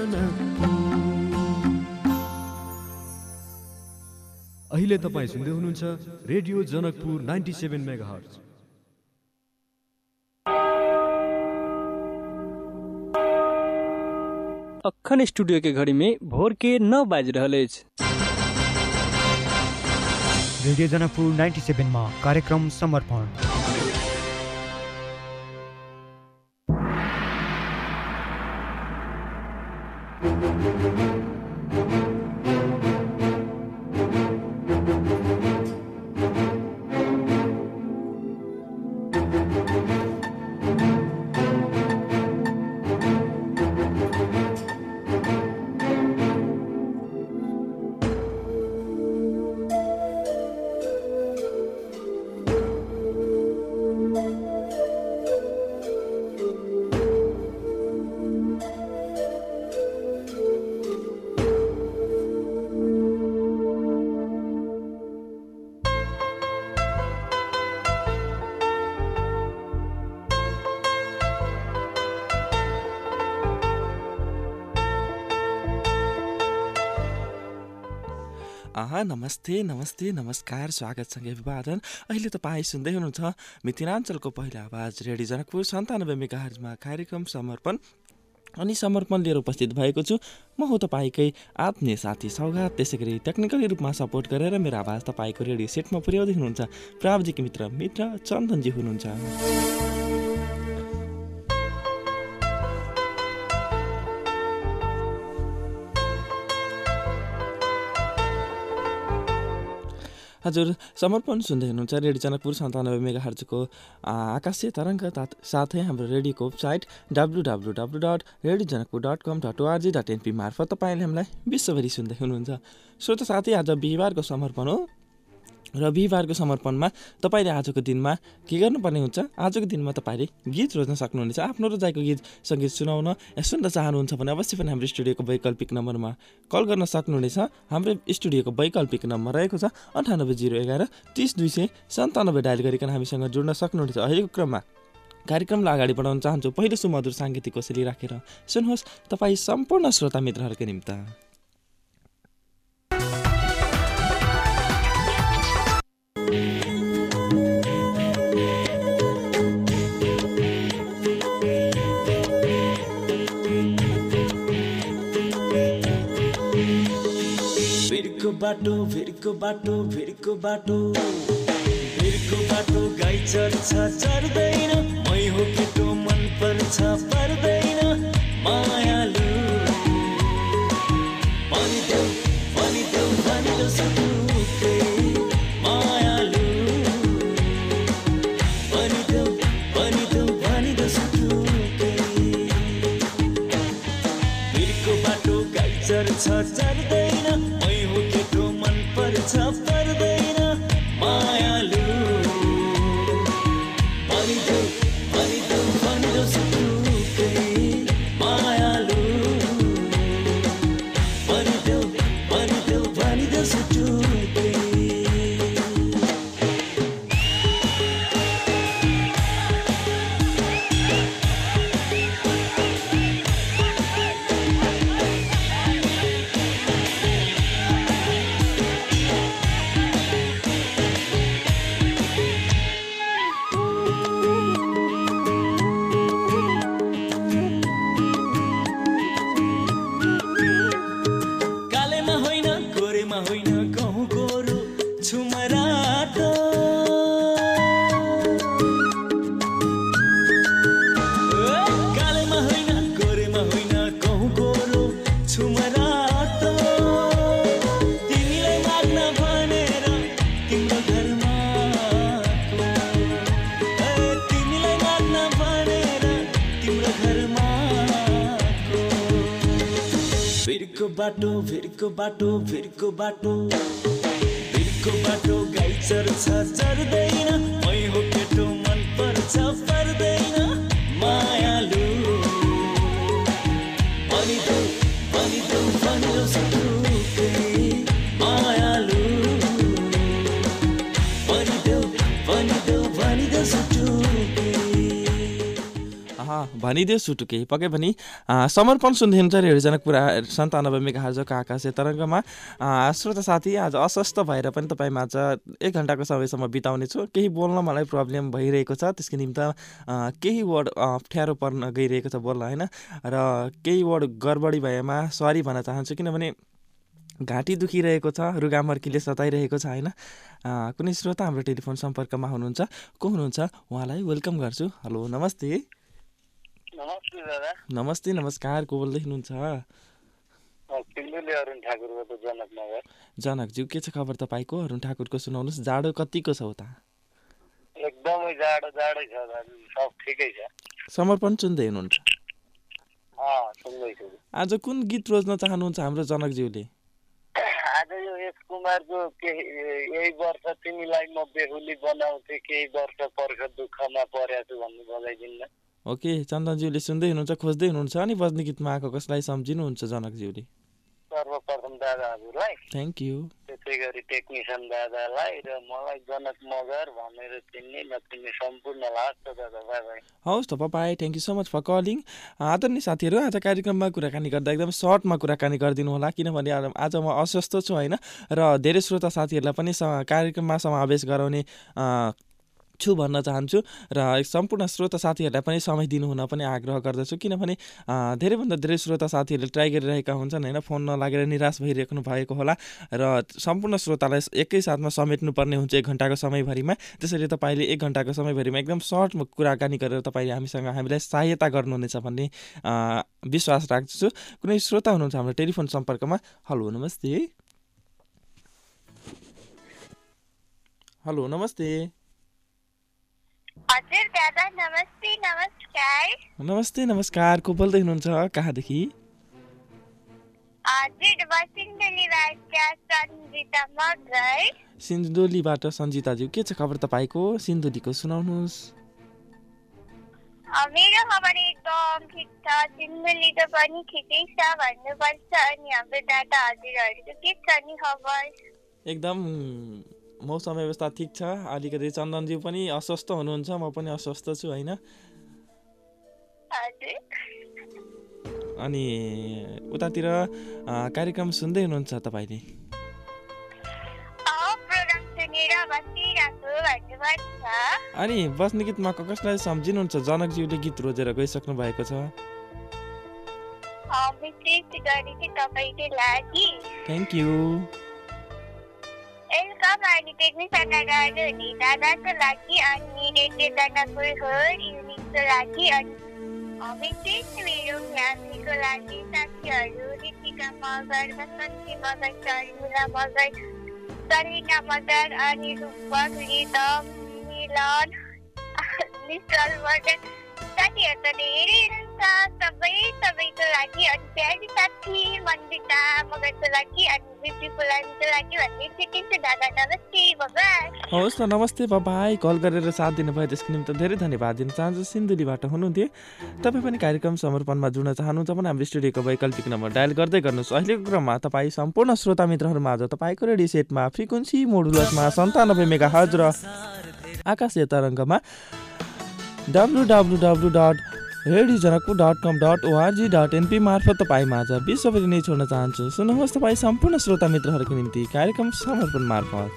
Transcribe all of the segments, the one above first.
अहिले तपाईँ सुन्दै हुनुहुन्छ रेडियो जनकपुर 97 मेगाहर्ज। अखन स्टूडियो के घड़ी में भोर के 9 बज रहे। रेडियो जनकपुर 97 में कार्यक्रम समर्पण। नमस्ते नमस्ते नमस्कार, स्वागत सँगै अभिवादन। अहिले तपाईँ सुन्दै हुनुहुन्छ मिथिलाञ्चलको पहिलो आवाज रेडियो जनकपुर 97 मेगाहर्जमा कार्यक्रम समर्पण। अनि समर्पण लिएर उपस्थित भएको छु म हो तपाईँकै आत्मीय साथी सौगात। त्यसै गरी टेक्निकली रूपमा सपोर्ट गरेर मेरो आवाज तपाईँको रेडियो सेटमा पुर्याउँदै हुनुहुन्छ प्राविधिक मित्र चन्दनजी हुनुहुन्छ। हजुर, समर्पण सुन्दै हुनुहुन्छ रेडियो जनकपुर 97 मेगाहर्जको आकाशीय तरङ्ग साथै हाम्रो रेडियोको वेबसाइट www.radiojanakpur.com.org.np मार्फत तपाईँले हामीलाई विश्वभरि सुन्दै हुनुहुन्छ। श्रोता साथी, आज बिहिबारको समर्पण हो र बिहिबारको समर्पणमा तपाईँले आजको दिनमा के गर्नुपर्ने हुन्छ? आजको दिनमा तपाईँले गीत रोज्न सक्नुहुनेछ। आफ्नो रोजाइको गीत सङ्गीत सुनाउन या सुन्न चाहनुहुन्छ भने अवश्य पनि हाम्रो स्टुडियोको वैकल्पिक नम्बरमा कल गर्न सक्नुहुनेछ। हाम्रो स्टुडियोको वैकल्पिक नम्बर रहेको छ 9801 30 297 डायल गरिकन हामीसँग जोड्न सक्नुहुनेछ। अहिलेको क्रममा कार्यक्रमलाई अगाडि बढाउन चाहन्छु पहिलो सुमधुर साङ्गीतिक कोसेली राखेर सुन्नुहोस् तपाईँ सम्पूर्ण श्रोता मित्रहरूको निम्ति। भिरको बाटो गाई चढ्छ चढ्दैन, मै हो केटो मन पर्छ पर्दैन, मायालु भनिदेऊ सुटुकै, मायालु भनिदेऊ सुटुकै। भिरको बाटो गाई चढ्छ चढ्दैन, मै हो केटो मन पर्छ पर्दैन, मायालु भनिदेऊ सुटुकै, मायालु भनिदेऊ सुटुकै। भिरको बाटो गाई चढ्छ चढ्दैन, मै हो केटो मन पर्छ पर्दैन, मायालु भनिदेऊ सुटुकै, मायालु भनिदेऊ सुटुकै। भनिदियो सुटुके पक्कै पनि समर्पण सुन्दै हुनुहुन्छ रेडियो जनकपुर 97 मेगाहर्जको आकाशे तरङ्गमा। श्रोता साथी, आज अस्वस्थ भएर पनि तपाईँमा आज 1 घन्टाको समयसम्म बिताउने छु। केही बोल्न मलाई प्रब्लम भइरहेको छ, त्यसको निम्ति केही वर्ड अप्ठ्यारो पर्न गइरहेको छ बोल्न होइन, र केही वर्ड गडबडी भएमा सरी भन्न चाहन्छु, किनभने घाँटी दुखिरहेको छ, रुगामर्कीले सताइरहेको छ होइन। कुनै श्रोता हाम्रो टेलिफोन सम्पर्कमा हुनुहुन्छ, को हुनुहुन्छ उहाँलाई वेलकम गर्छु। हेलो, नमस्ते। नमस्ते दादा। नमस्ते, नमस्कार। को बोल्दै हुनुहुन्छ? अरुण ठाकुरबाट जनकनगर। जनकज्यू, के छ खबर तपाईँको? अरुण ठाकुरको सुनाउनुहोस्। जाडो कतिको छ उता? एकदमै जाडो जाडै छ दाजु, सब ठिकै छ। समर्पण सुन्दै हुनुहुन्छ? सुन्दैछु। आज कुन गीत रोज्न चाहनुहुन्छ हाम्रो जनकज्यूले? आज यो एस कुमारको यही वर्ष तिमीलाई म बेहुली बनाउँथे, केही वर्ष पर्ख दुःखमा परेछु भन्ने बजाइदिन्न। ओके, चन्दनज्यूले सुन्दै हुनुहुन्छ, खोज्दै हुनुहुन्छ अनि बज्ने गीतमा आएको कसलाई सम्झिनुहुन्छ जनकज्यूले? सर्वप्रथम दादा हजुरलाई, थ्याङ्क यू। त्यसै गरी टेक्निसियन दादालाई र मलाई जनक मगर भनेर चिन्ने नचिन्ने सम्पूर्णलाई दादा। Bye bye. हवस् त, bye. Thank you so much for calling. आदरणीय साथीहरू, आज कार्यक्रममा कुराकानी गर्दा एकदम सर्टमा कुराकानी गरिदिनु होला, किनभने आज म अस्वस्थ छु होइन, र धेरै श्रोता साथीहरूलाई पनि कार्यक्रममा समावेश गराउने छु भन्न चाहन्छु, र सम्पूर्ण श्रोता साथीहरूलाई पनि समय दिनुहुन पनि आग्रह गर्दछु, किनभने धेरैभन्दा धेरै श्रोता साथीहरूले ट्राई गरिरहेका हुन्छन् होइन, फोन नलागेर निराश भइरहेको भएको होला, र सम्पूर्ण श्रोतालाई एकैसाथमा समेट्नुपर्ने हुन्छ 1 घन्टाको समयभरिमा। त्यसैले तपाईँले 1 घन्टाको समयभरिमा एकदम सर्टमा कुराकानी गरेर तपाईँले हामीलाई सहायता गर्नुहुनेछ भन्ने विश्वास राख्छु। कुनै श्रोता हुनुहुन्छ हाम्रो टेलिफोन सम्पर्कमा? हेलो, नमस्ते। हेलो, नमस्ते। हजुर दादा, नमस्ते। नमस्कार। नमस्ते, नमस्कार। को बोल्दै हुनुहुन्छ, कहाँदेखि? हजुर, सिन्धुलीबाट सन्जिता मगर। सिन्धुलीबाट सन्जिताज्यू, के छ खबर तपाईँको? सिन्धुलीको सुनाउनुहोस्। मेरो खबर एकदम ठिक छ, सिन्धुलीको पनि ठिकै छ भन्नुपर्छ। अनि हाम्रो दादा हजुरहरूको के छ नि खबर? एकदम मौसम व्यवस्था ठिक छ। अलिकति चन्दनज्यू पनि अस्वस्थ हुनुहुन्छ, म पनि अस्वस्थ छु होइन। अनि उतातिर कार्यक्रम सुन्दै हुनुहुन्छ तपाईँले? अनि बस्ने गीतमा कसलाई सम्झिनुहुन्छ? जनकज्यूले गीत रोजेर गइसक्नु भएको छ। Thank you. अनि टेक्निसियन दादाहरूले दादाको लागि अनि रेडियो जनकपुर युनिटको लागि अनि विशेष मेरो फ्यामिलीको लागि साथीहरू ऋतिका मगर, बसन्ती मगर, शर्मिला मगर, सलिना मगर अनि रूपक, रिदम, मिलन, निश्चल मगर साथीहरू त धेरै हुनुहुन्छ। सबैको लागि अनि प्यारी साथी मन्दिता मगरको लागि अनि बिपीको लागि भन्ने सिकिन्छु दादा। नमस्ते, बाबाई। हवस् त, नमस्ते, बाबाई। कल गरेर साथ दिनुभयो त्यसको निम्ति धेरै धन्यवाद दिन चाहन्छु। सिन्धुलीबाट हुनुहुन्थ्यो तपाईँ पनि कार्यक्रम समर्पणमा जुड्न चाहनुहुन्छ भने हाम्रो स्टुडियोको वैकल्पिक नम्बर डायल गर्दै गर्नुहोस्। अहिलेको क्रममा तपाईँ सम्पूर्ण श्रोता मित्रहरूमा आज तपाईँको रेडियो सेटमा फ्रिक्वेन्सी मोडुलसमा 97 मेगाहर्ज र आकाशीय तरङ्गमा www.radiojanaku.com.org.np मार्फत तपाईँ माझ विश्वभरि नै छोड्न चाहन्छु। सुन्नुहोस् तपाईँ सम्पूर्ण श्रोता मित्रहरूको निम्ति कार्यक्रम समर्पण मार्फत।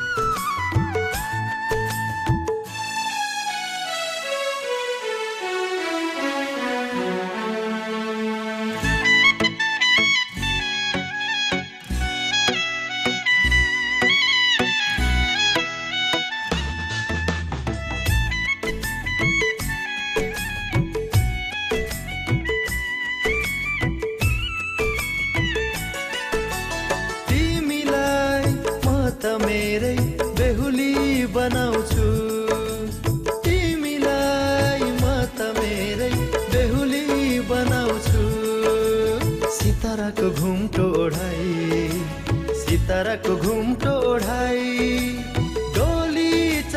सिताराको घुम्टो ओढाई डोली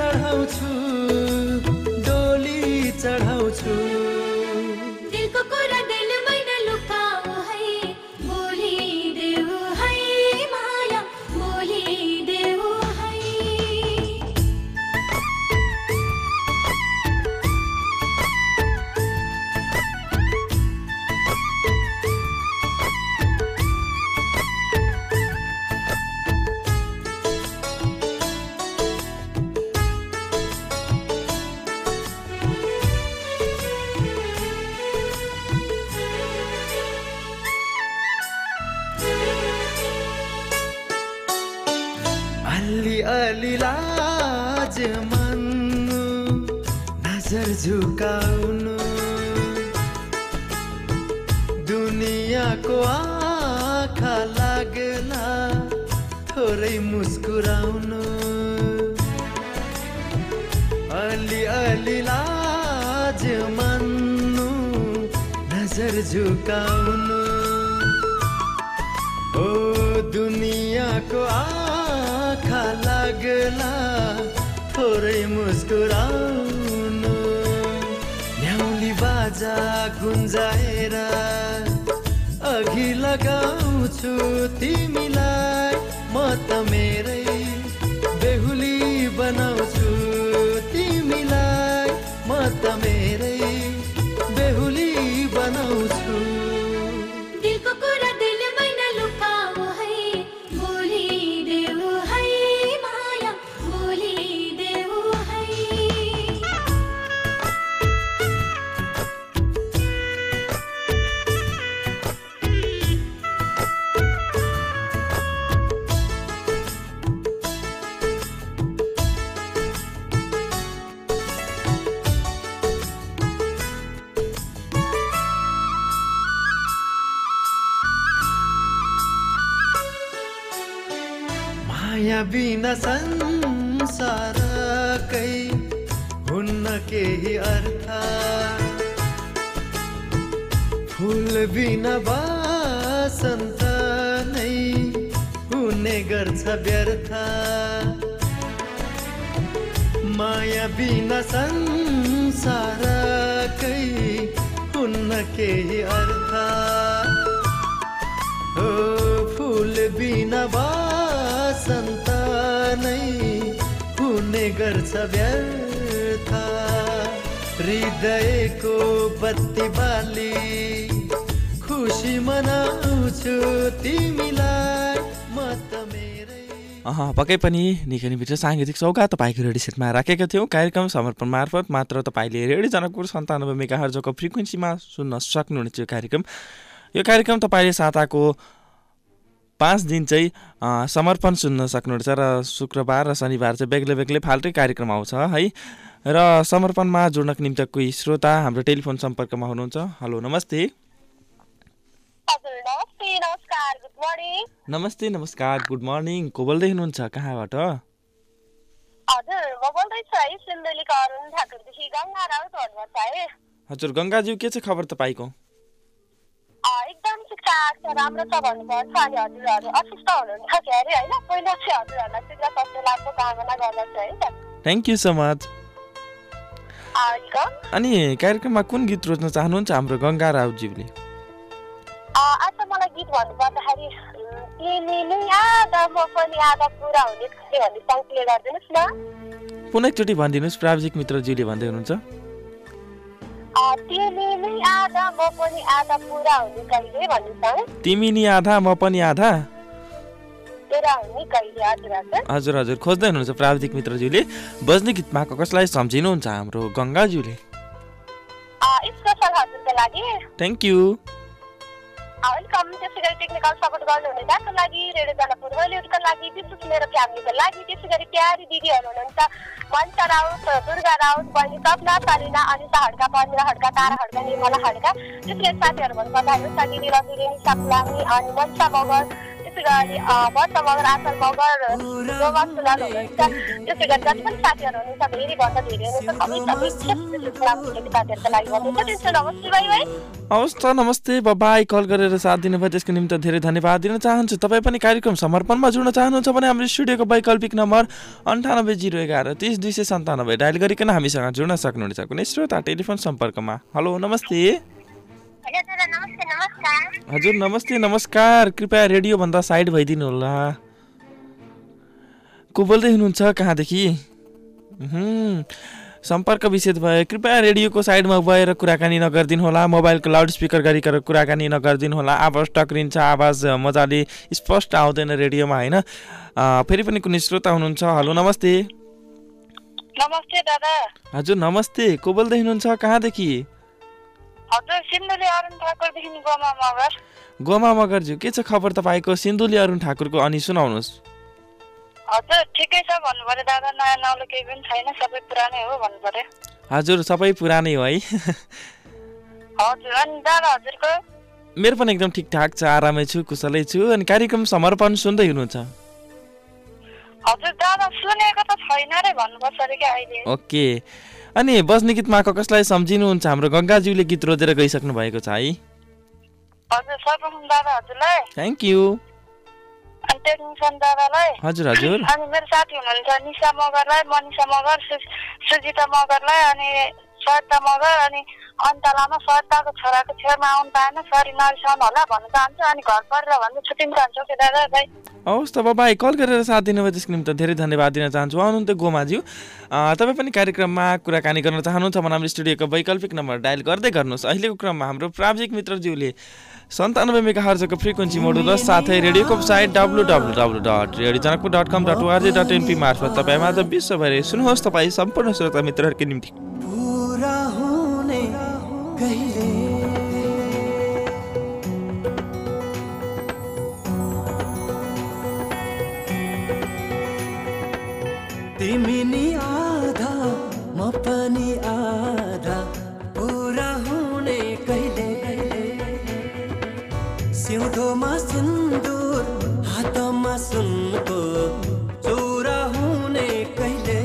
चढाउँछु दिलको कुरा दिलमै नलुकाऊ है, बोलिदेऊ है माया, बोलिदेऊ है। अलि लाज मान्नु नजर झुकाउनु दुनियाँको आँखा लाग्ला थोरै मुस्कुराउनु अलि अलि लाज मान्नु नजर झुकाउनु ओ दुनियाँको आँखा लाग्ला थोरै मुस्कुराउनु न्याउली बाजा गुन्जाएर अघि लगाउँछु तिमीलाई म त मेरै बेहुली बनाउँछु तिमीलाई म त मेरै बेहुली बनाउँछु दिलको कुरा दिलमै नलुकाऊ है बोलिदेऊ है माया बोलिदेऊ है माया बिना संसारकै हुन्न केही अर्थ फुल बिना बसन्त नै हुने गर्छ व्यर्थ माया बिना संसारकै हुन्न केही अर्थ ओ फुल बिना बसन्त नै हुने गर्छ व्यर्थ हृदयको बत्ती बाली खुसी मनाउँछु तिमीलाई म त मेरै पक्कै पनि निकै नै भित्र साङ्गीतिक सौगात तपाईँको रेडियो सेटमा राखेका थियौँ कार्यक्रम समर्पण मार्फत मात्र तपाईँले रेडियो जनकपुर 97 मेगाहर्जको फ्रिक्वेन्सीमा सुन्न सक्नुहुनेछ यो कार्यक्रम तपाईँले साताको 5 दिन चाहिँ समर्पण सुन्न सक्नुहुनेछ र शुक्रबार र शनिबार चाहिँ बेग्लै बेग्लै फाल्टै कार्यक्रम आउँछ है र समर्पणमा जोड्नको निम्ति कोही श्रोता हाम्रो टेलिफोन सम्पर्कमा हुनुहुन्छ हेलो नमस्ते नमस्ते नमस्कार गुड मर्निङ को बोल्दै हुनुहुन्छ कहाँबाट हजुर गङ्गाज्यू के छ खबर तपाईँको एकदम ठिकठाक छ राम्रो छ भन्नुपर्छ अनि हजुरहरू असिस्ट हुनुहुन्छ के अरे होइन पहिला चाहिँ हजुरहरूलाई शीघ्र स्वास्थ्य लाभको कामना गर्दछु है त थ्याङ्क यू सो मच अनि कार्यक्रममा कुन गीत रोज्न चाहनुहुन्छ हाम्रो गङ्गा राउज्यूले आज मलाई गीत भन्नुपर्दाखेरि तिमीले आधा म पनि आधा पुरा हुने भन्ने सङ्ग प्ले गरिदिनुहोस् न पुनः एकचोटि भनिदिनुहोस् प्राविधिक मित्रज्यूले भन्दै हुनुहुन्छ तिमी नि आधा म पनि आधा पुरा हुने कहिले भन्ने सङ्ग तिमी नि आधा म पनि आधा पुरा हुने कहिले हजुर हजुर खोज्दै हुनुहुन्छ प्राविधिक मित्रज्यूले बज्ने गीतमा कसलाई सम्झिनुहुन्छ हाम्रो गङ्गाज्यूले स्पेशल हजुरको लागि थ्याङ्क यू वेलकम त्यसै गरी टेक्निकल सपोर्ट गर्नुहुने दाको लागि रेडियो जनकपुर बलिउडको लागि विशेष मेरो फ्यामिलीको लागि त्यसै गरी प्यारी दिदीहरू हुनुहुन्छ मन्सा राउत दुर्गा राउत बहिनी सपना सलिना अनिता हड्का पन्ध्र हड्का तारा हड्का निर्मला हड्का त्यसै साथीहरू भन्नुपर्दा उषा दिदी रतिरेनी सपलामी अनि मन्सा मगर त्यसै गरी वर्षा मगर आचल मगर गोवा सुनाल हुनुहुन्छ त्यसै गरी जति पनि साथीहरू हुनुहुन्छ धेरैभन्दा धेरै हुनुहुन्छ साथीहरूको लागि भन्नुहुन्छ नमस्ते भाइ भाइ हवस् त नमस्ते बाबाई कल गरेर साथ दिनुभयो त्यसको निम्ति धेरै धन्यवाद दिन चाहन्छु तपाईँ पनि कार्यक्रम समर्पणमा जुड्न चाहनुहुन्छ भने हाम्रो स्टुडियोको वैकल्पिक नम्बर 9801 30 297 डायल गरिकन हामीसँग जुड्न सक्नुहुनेछ कुनै श्रोता टेलिफोन सम्पर्कमा हेलो नमस्ते हजुर नमस्ते नमस्कार कृपया रेडियो भन्दा साइड भइदिनु होला को बोल्दै हुनुहुन्छ कहाँदेखि सम्पर्क विच्छेद भयो कृपया रेडियोको साइडमा गएर कुराकानी नगरिदिनु होला मोबाइलको लाउड स्पिकर गरिकर कुराकानी नगरिदिनु होला आवाज टक्रिन्छ आवाज मजाले स्पष्ट आउँदैन रेडियोमा होइन फेरि पनि कुनै श्रोता हुनुहुन्छ हेलो नमस्ते नमस्ते दादा हजुर नमस्ते को बोल्दै हुनुहुन्छ कहाँदेखि हजुर सिन्धुली अरुण ठाकुरदेखि गोमा मगर गोमा मगरज्यू के छ खबर तपाईँको सिन्धुली अरुण ठाकुरको अनि सुनाउनुहोस् हजुर ठिकै छ भन्नु पर्यो दादा, नयाँ नौलो केही पनि छैन, सबै पुरानै हो भन्नु पर्यो। हजुर सबै पुरानै हो है। हजुर अनि दादा हजुरको? मेरो पनि एकदम ठिकठाक छ, आरामै छु, कुशलै छु। अनि कार्यक्रम समर्पण सुन्दै हुनुहुन्छ? हजुर दादा सुनेको त छैन रे भन्नुपर्छ अरे क्या अहिले। ओके। अनि बस्ने गीतमा कसलाई सम्झिनुहुन्छ? हाम्रो गङ्गाज्यूले गीत रोजेर गइसक्नु भएको छ है। हजुर सर्वप्रथम दादा हजुरलाई थ्याङ्क यू। अनि टेक्निसियन दादालाई। हजुर हजुर। अनि मेरो साथी हुनुहुन्छ निशा मगरलाई, मनिषा मगर, सुजिता मगरलाई, अनि सरिता मगर, अनि अन्ता लामा, सरिताको छोराको छेउमा आउनु पाएन, सरी नरिसाउनु होला भन्न चाहन्छु। अनि घर परिर भन्दा छुट्टिन चाहन्छु कि दादा भाइ। हवस् त बाबाई, कल गरेर साथ दिनुभयो त्यसको निम्ति धेरै धन्यवाद दिन चाहन्छु। आउनुहुन्थ्यो गोमाज्यू, तपाईँ पनि कार्यक्रममा कुराकानी गर्न चाहनुहुन्छ भने हाम्रो स्टुडियोको वैकल्पिक नम्बर डायल गर्दै गर्नुहोस्। अहिलेको क्रममा हाम्रो प्राविधिक मित्रज्यूले 97 मेगाहर्जको फ्रिक्वेन्सी मोडुल साथै रेडियोको वेबसाइट www.radiojanakpur.com.org.np मार्फत तपाईँ आज विश्वभरि सुन्नुहोस्। तपाईँ सम्पूर्ण श्रोता मित्रहरूको निम्ति पूरा हुने कहिले तिमी नि आधा म पनि आधा, पूरा हुने कहिले सिउँदोमा सिन्दुर हातमा सुनको चोरा हुने कहिले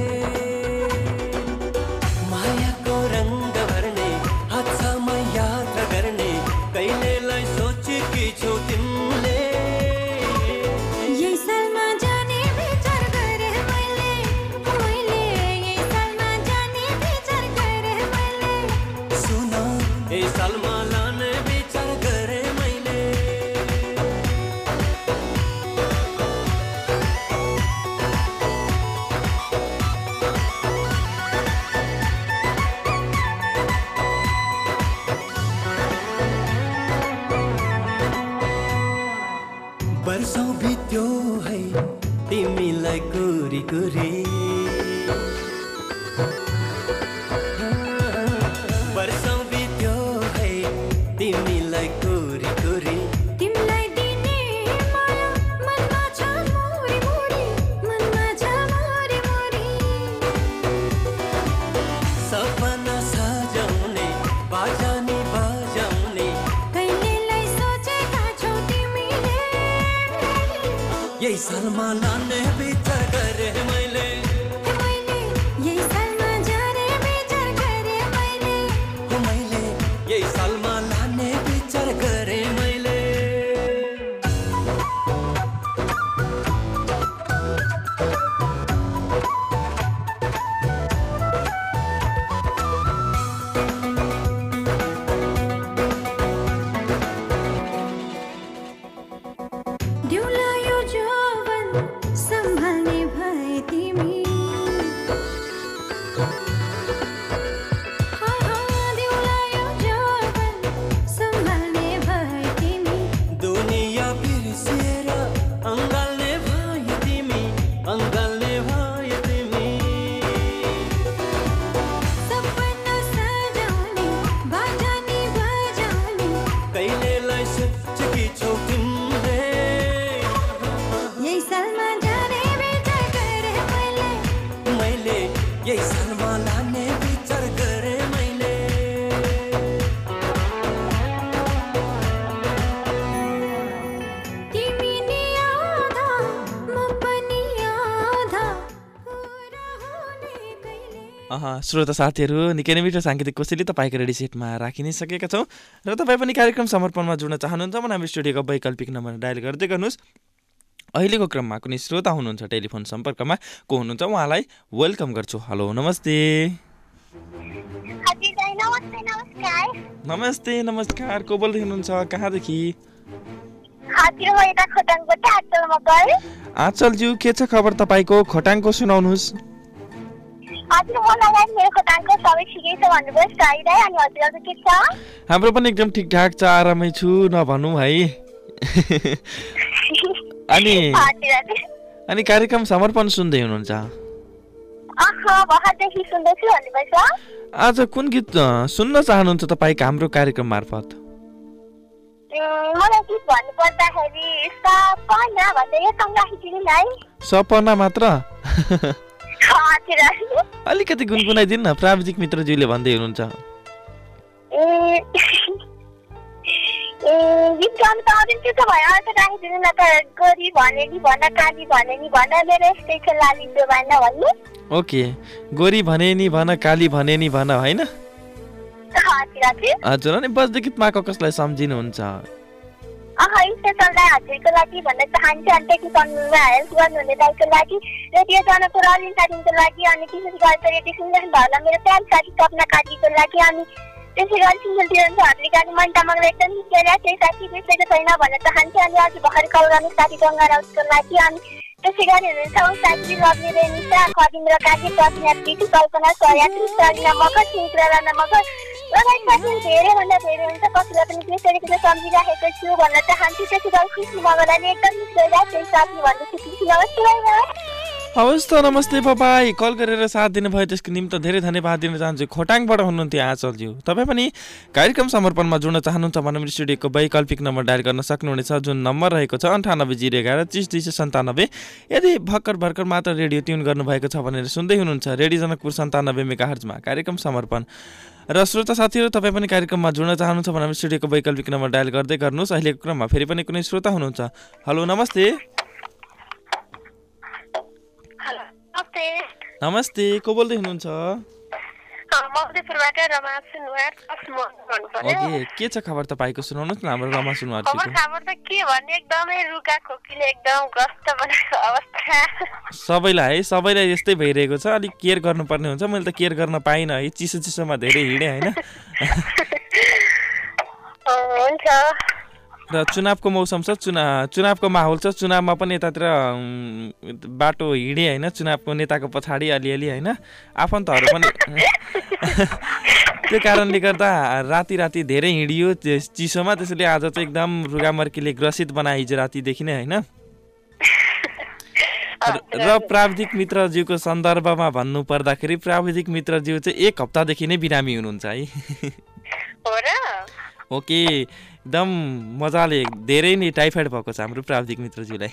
मायाको रङ्ग भर्ने हातसम्म यात्रा गर्ने कहिलेलाई सोचेकी छौ तिमीले यही सालमा जाने विचार गरे मैले यही सालमा जाने विचार गरे मैले सुन ए सालमा लाने विचार गरे मैले वर्षौं बित्यो है तिमीलाई कुरी कुरी, वर्षौं बित्यो है तिमीलाई कुरी कुरी, तिमीलाई दिने माया मनमा छ मोरी मोरी, मनमा छ मोरी मोरी सपना सजाउने बाजानी बजाउने कहिलेलाई सोचेका छौ तिमीले यही सालमा लाने विचार गरे मैले यही सालमा जाने विचार गरे मैले यही सालमा लाने विचार गरे मैले दिउला यो जवान सम्हाल्ने भए तिमी दिउला यो जवान सम्हाल्ने भए तिमी दुनिया बिर्सेर अङ्गाल्ने भयो तिमी, अङ्गाल्ने भयो तिमी सपना सजाउने बाजानी बजाउने कहिलेलाई सोचेकी छौ तिमीले यही सालमा जाने विचार गरे मैले यही सालमा लाने विचार गरे मैले तिमी नि आधा म पनि आधा, पूरा हुने कहिले श्रोता साथीहरू, निकै नै मिठो साङ्गीतिक कोसेली तपाईँको रेडी सेटमा राखि नै सकेका छौँ र तपाईँ पनि कार्यक्रम समर्पणमा जुड्न चाहनुहुन्छ भने हाम्रो स्टुडियोको वैकल्पिक नम्बर डायल गर्दै गर्नुहोस्। अहिलेको क्रममा कुनै श्रोता हुनुहुन्छ टेलिफोन सम्पर्कमा, को हुनुहुन्छ उहाँलाई वेलकम गर्छु। हेलो नमस्ते। हजुर दाइ नमस्ते नमस्कार। नमस्ते नमस्कार, को बोल्दै हुनुहुन्छ, कहाँदेखि? हजुर म यता खोटाङबाट आचल मगर। आचलज्यू, के छ खबर तपाईँको? खोटाङको सुनाउनुहोस्। हजुर म लगायत मेरो खोटाङको सबै ठिकै छ भन्नुभयो साई दाइ। अनि हजुरको के छ? हाम्रो पनि एकदम ठिकठाक छ, आरामै छु नभनौँ है। अनि कार्यक्रम समर्पण सुन्दै हुनुहुन्छ? भर्खरदेखि सुन्दैछु भन्नुभएछ। आज कुन गीत सुन्न चाहनुहुन्छ तपाईँको हाम्रो कार्यक्रम मार्फत? मलाई गीत भन्नुपर्दाखेरि सपना भन्दै यो सङ्ग राखिदिनु न है। सपना मात्र हजुर अलिकति गुनगुनाइदिनु न, प्राविधिक मित्रज्यूले भन्दै हुनुहुन्छ। गीत गाउनु त आउँदैन, त्यो त भयो अर्को राखिदिनु न त। गोरी भने नि भन, काली भने नि भन, मेरो यस्तै छ लाली जोबाना भन्नु। ओके, गोरी भने नि भन, काली भने नि भन, होइन? हजुर, अनि बज्दै गीतमा कसलाई सम्झिनुहुन्छ? स्पेसललाई हजुरको लागि भन्न चाहन्छु, अनि टेक्निकलमा हेल्प गर्नुहुने दाइको लागि, रेडियो जनकपुर अलिन साथीको लागि, अनि विशेष गरेर रेडियो सुनिरहनु भयो मेरो प्यारी साथी सपना काजीको लागि, अनि त्यसै गरी सिङ्गल तिरन्जुहरूले गाडी मन तामाङलाई एकदम केरा त्यही साथी बिर्सेको छैन भन्न चाहन्छु, अनि अघि भर्खर कल गर्ने साथी गङ्गा राउतको लागि, अनि त्यसै गरी हुनुहुन्छ ऊ साथी रवि रेनिसा खदिम र काजी प्रज्ञा प्रीति कल्पना सयात्री सरिना मगर सिङ्क्राना मगर लगायत साथीहरू धेरैभन्दा धेरै हुन्छ, कसैलाई पनि त्यसरी सम्झिराखेको छु भन्न चाहन्छु। त्यसै गरी खुसी मगरलाई एकदम मिस गरिरहेको त्यही साथी भन्दैछु। खुसी नमस्ते। हवस् त, नमस्ते पापाई। कल गरेर साथ दिनुभयो त्यसको निम्ति धेरै धन्यवाद दिन चाहन्छु। खोटाङबाट हुनुहुन्थ्यो आँचलज्यू। तपाईँ पनि कार्यक्रम समर्पणमा जुड्न चाहनुहुन्छ भने मेरो स्टुडियोको वैकल्पिक नम्बर डायल गर्न सक्नुहुनेछ, जुन नम्बर रहेको छ 98 011 30 यदि भर्खर मात्र रेडियो ट्युन गर्नुभएको छ भनेर सुन्दै हुनुहुन्छ रेडियो जनकपुर 97 मेगाहर्जमा कार्यक्रम समर्पण। र श्रोता साथीहरू, तपाईँ पनि कार्यक्रममा जुड्न चाहनुहुन्छ भने स्टुडियोको वैकल्पिक नम्बर डायल गर्दै गर्नुहोस्। अहिलेको क्रममा फेरि पनि कुनै श्रोता हुनुहुन्छ। हेलो, नमस्ते। नमस्ते, को बोल्दै हुनुहुन्छ? के छ खबर तपाईँको? सुनाउनुहोस् न हाम्रो रमा सुनवारजीको। खबर त के भन्ने, एकदमै रुगा खोकीले एकदम ग्रस्त बनाएको अवस्था। सबैलाई यस्तै भइरहेको छ। अलिक केयर गर्नुपर्ने हुन्छ। मैले त केयर गर्न पाइनँ है, चिसोमा धेरै हिँडेँ होइन। हुन्छ। र चुनावको मौसम छ, चुनावको माहौल छ। चुनावमा पनि यतातिर बाटो हिँडे होइन, चुनावको नेताको पछाडि अलिअलि होइन, आफन्तहरू पनि त्यो कारणले गर्दा राति धेरै हिँडियो चिसोमा। त्यसैले आज चाहिँ एकदम रुगामर्कीले ग्रसित बनाए हिजो रातिदेखि नै होइन। र प्राविधिक मित्रज्यूको सन्दर्भमा भन्नु पर्दाखेरि प्राविधिक मित्रज्यू चाहिँ 1 हप्तादेखि नै बिरामी हुनुहुन्छ है। ओके, एकदम मजाले धेरै नै टाइफाइड भएको छ हाम्रो प्राविधिक मित्रज्यूलाई।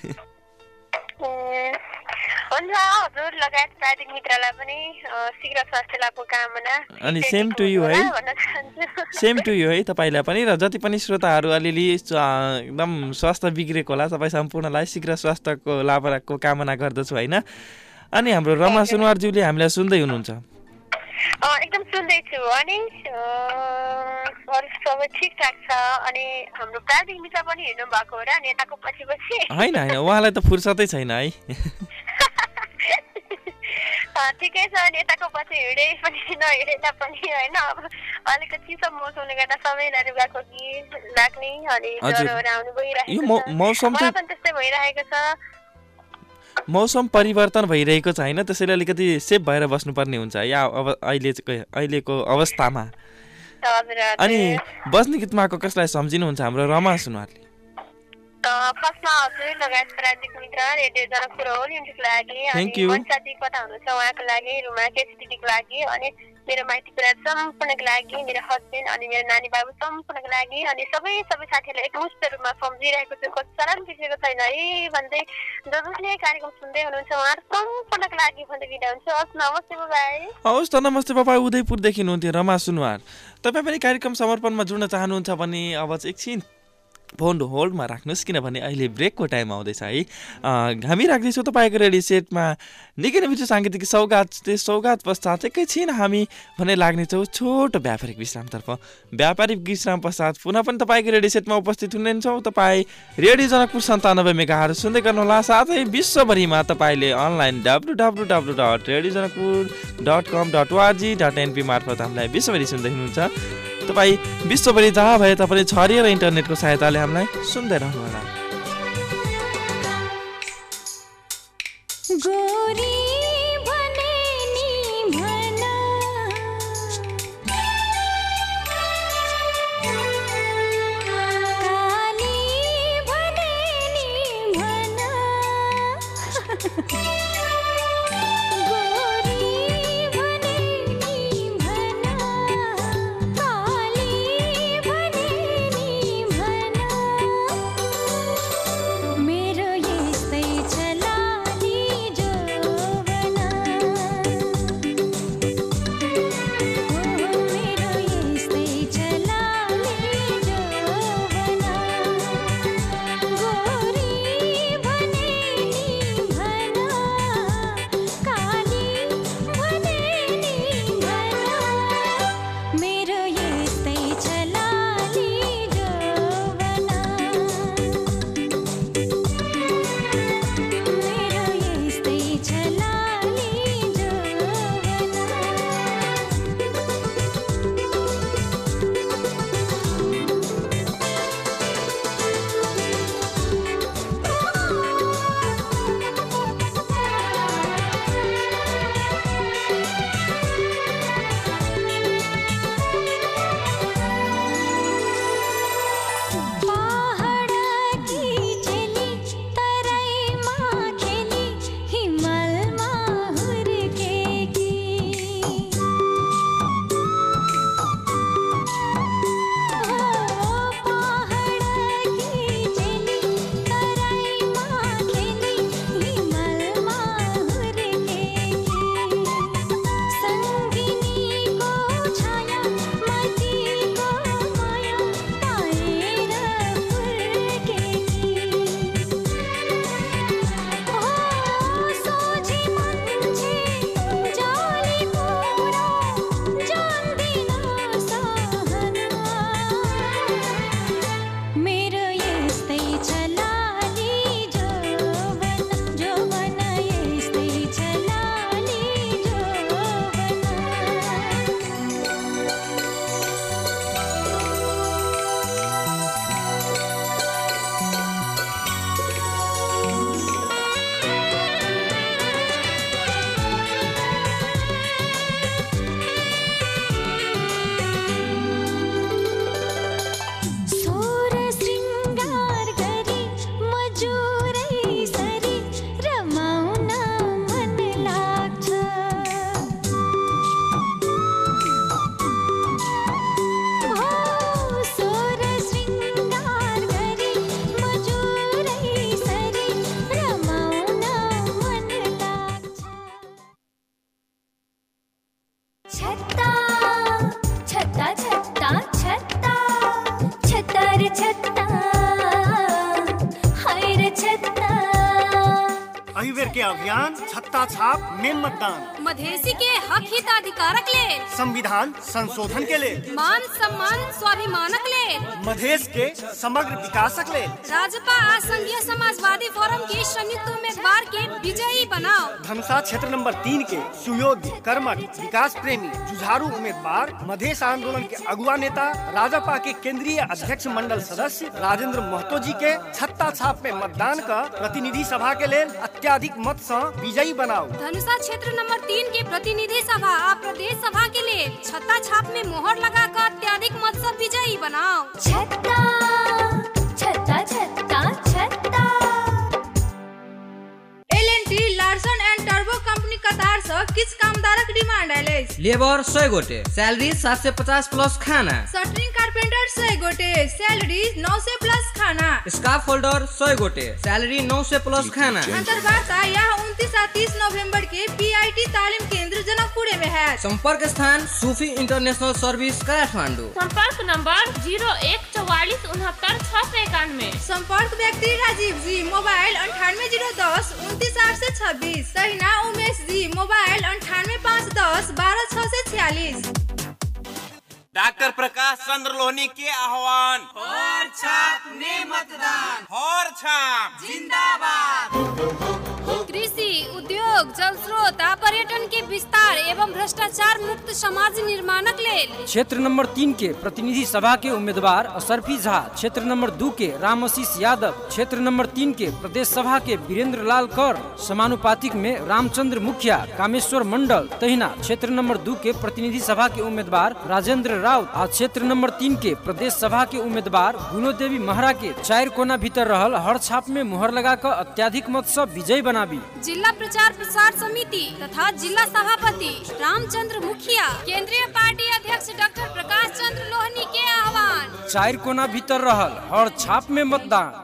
हुन्छ, हजुर लगायत प्राविधिक मित्रलाई पनि शीघ्र स्वास्थ्य लाभको कामना। अनि सेम टु यु है तपाईँलाई पनि, र जति पनि श्रोताहरू अलिअलि एकदम स्वास्थ्य बिग्रेको होला तपाईँ सम्पूर्णलाई शीघ्र स्वास्थ्यको लाभको कामना गर्दछु होइन। अनि हाम्रो रमा सुनवारज्यूले हामीलाई सुन्दै हुनुहुन्छ? एकदम सुन्दैछु। अनि अरू सबै ठिकठाक छ। अनि हाम्रो प्राविधिक मित्र पनि हिँड्नु भएको हो र नेताको पछि होइन, उहाँलाई त फुर्सदै छैन है। ठिकै छ, नेताको पछि हिँडे पनि नहिँडे पनि होइन। अब अलिकति चिसो मौसमले गर्दा सबैलाई रुगाखोकी लाग्ने अनि ज्वरोहरू आउनु गइरहेको छ। मौसम पनि त्यस्तै भइरहेको छ। मौसम परिवर्तन भइरहेको छ होइन, त्यसैले अलिकति सेफ भएर बस्नुपर्ने हुन्छ या अहिलेको अवस्थामा। अनि बस्ने गीतमा कसलाई सम्झिनुहुन्छ हाम्रो रमा सुनवारले? फर्स्टमा हजुर लगायत प्राविधिक मित्र रेडियो जनकपुर होल युनिटको लागि, अनि मनसादी कता हुनुहुन्छ उहाँको लागि, रुमा केसिटीको लागि, अनि मेरो माइती परिवार सम्पूर्णको लागि, मेरो हस्बेन्ड अनि मेरो नानी बाबु सम्पूर्णको लागि, अनि सबै साथीहरूलाई एकमुष्ट रूपमा सम्झिरहेको छु। कसैलाई पनि बिर्सेको छैन है भन्दै जसले कार्यक्रम सुन्दै हुनुहुन्छ उहाँहरू सम्पूर्णको लागि भन्दै बिदा हुन्छ। हस्, नमस्ते बाबाई। हवस् त, नमस्ते बाबा। उदयपुरदेखि हुनुहुन्थ्यो रमा सुनवार। तपाईँ पनि कार्यक्रम समर्पणमा जुड्न चाहनुहुन्छ भने अब चाहिँ एकछिन फोन होल्डमा राख्नुहोस्, किनभने अहिले ब्रेकको टाइम आउँदैछ है। हामी राख्दैछौँ तपाईँको रेडियो सेटमा निकै नै मिठो साङ्गीतिक सौगात। त्यो सौगात पश्चात एकैछिन हामी भने लाग्नेछौँ छोटो व्यापारिक विश्रामतर्फ। व्यापारिक विश्राम पश्चात पुनः पनि तपाईँको रेडियो सेटमा उपस्थित हुनेछौँ। तपाईँ रेडियो जनकपुर 97 मेगाहर्ज सुन्दै गर्नुहोला। साथै विश्वभरिमा तपाईँले अनलाइन www.radiojanakpur.com.org.np मार्फत हामीलाई विश्वभरि सुन्दै हुनुहुन्छ। तपाईँ विश्वभरि जहाँ भए तापनि छरिएर इन्टरनेटको सहायताले हामीलाई सुन्दै रहनुहोला। के अभियान छत्ता छाप में मतदान मधेसी के हक हिताधिकारक ले संविधान संशोधन के लिए मान सम्मान स्वाभिमानक ले मधेश के समग्र विकासक ले राजपा आ संघीय समाजवादी फोरम के संयुक्त उम्मीदवार के विजयी बनाओ। धनुषा क्षेत्र नंबर 3 के सुयोग्य कर्मठ विकास प्रेमी जुझारू उम्मीदवार मधेश आंदोलन के अगुआ नेता राजपा के केंद्रीय अध्यक्ष मंडल सदस्य राजेंद्र महतो जी के छत्ता छाप में मतदान का प्रतिनिधि सभा के लिए अत्याधिक मत से विजयी बनाओ। धनुषा क्षेत्र नंबर 3 के प्रतिनिधि सभा और प्रदेश सभा के लिए छत्ता छाप में मोहर लगाकर अत्याधिक मत से विजयी बनाओ। छत्ता छत्ता छत्ता छत्ता LNT लार्सन एंड टर्बो कंपनी कतार से किस कामदारक डिमांड आले? लेबर 100 गोटे, सैलरी 750 प्लस खाना। शटरिंग कारपेंटर 100 गोटे, सैलरी 900 प्लस खाना। स्काफ होल्डर 100 गोटे, सैलरी 900 प्लस खाना। अंतर्वार्ता यह 29 और 30 नवंबर के PIT तालीम केंद्र जनकपुर में है। संपर्क स्थान सूफी इंटरनेशनल सर्विस काठमांडू। संपर्क नंबर 0144 69 691। संपर्क व्यक्ति राजीव जी, मोबाइल 98 010 29 8 से 26। सहीना उमेश जी, मोबाइल 98 510 12 6 से 46। डॉक्टर प्रकाश चंद्र लोहनी के आह्वान, और छाप ने मतदान, और छाप जिंदाबाद। कृषि, उद्योग, जल स्रोत आ पर्यटन के विस्तार एवं भ्रष्टाचार मुक्त समाज निर्माणक लेल क्षेत्र नंबर 3 के प्रतिनिधि सभा के उम्मीदवार असरफी झा, क्षेत्र नंबर 2 के रामआशीष यादव, क्षेत्र नंबर 3 के प्रदेश सभा के वीरेंद्र लाल कर, समानुपातिक में रामचंद्र मुखिया, कामेश्वर मंडल तहिना क्षेत्र नंबर 2 के प्रतिनिधि सभा के उम्मीदवार राजेंद्र राउत और क्षेत्र नंबर 3 के प्रदेश सभा के उम्मीदवार गुनो देवी महरा के 4 कोना भीतर रहल हर छाप में मुहर लगाकर अत्याधिक मत से विजय बनाबी। जिला प्रचार प्रसार समिति तथा जिला सभापति रामचंद्र मुखिया, केंद्रीय पार्टी अध्यक्ष डॉक्टर प्रकाश चंद्र लोहनी के आह्वान, 4 कोना भीतर रहल हर छाप में मतदान।